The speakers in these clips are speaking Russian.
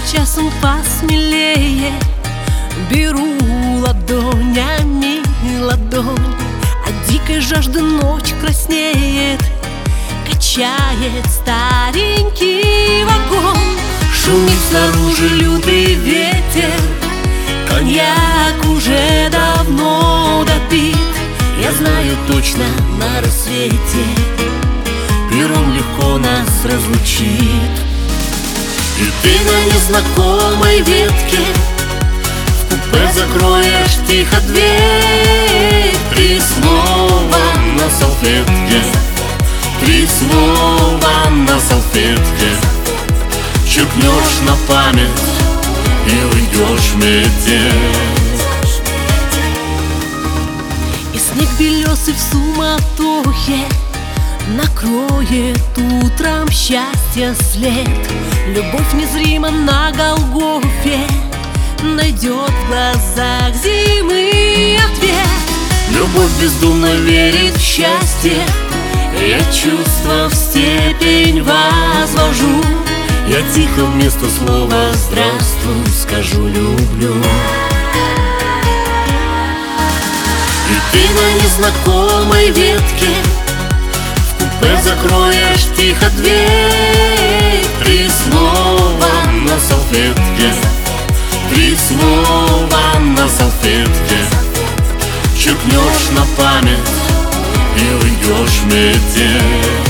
часом посмелее, беру ладонями ладонь, от дикой жажды ночь краснеет, качает старенький вагон. Шумит снаружи лютый ветер, коньяк уже давно допит. Я знаю точно, на рассвете перрон легко нас разлучит. И ты на незнакомой ветке в купе закроешь тихо дверь. Три слова на салфетке, три слова на салфетке, черкнешь на память и уйдешь метель. И снег белесый в суматохе накроет утром счастье след. Любовь незримо на Голгофе найдет в глазах зимы ответ. Любовь бездумно верит в счастье, я чувства в степень возвожу. Я тихо вместо слова «здравствуй» скажу «люблю». И ты на незнакомой ветке в купе закроешь тихо дверь. Три слова на салфетке, три слова на салфетке, черкнешь на память и уйдешь метель.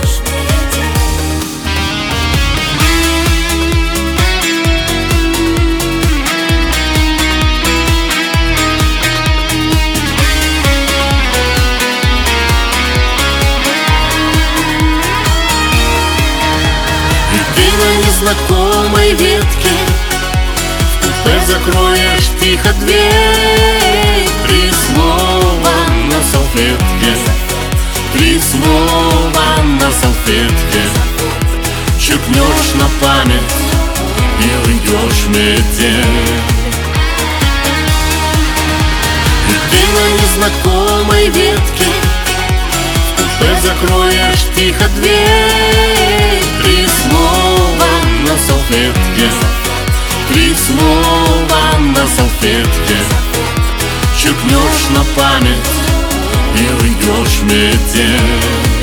На незнакомой ветке в купе закроешь тихо дверь. Три слова на салфетке, три слова на салфетке, черкнешь на память и уйдешь метель. И ты на незнакомой ветке в купе закроешь тихо дверь. Три слова на салфетке, три слова на салфетке, черкнешь на память и уйдешь метель.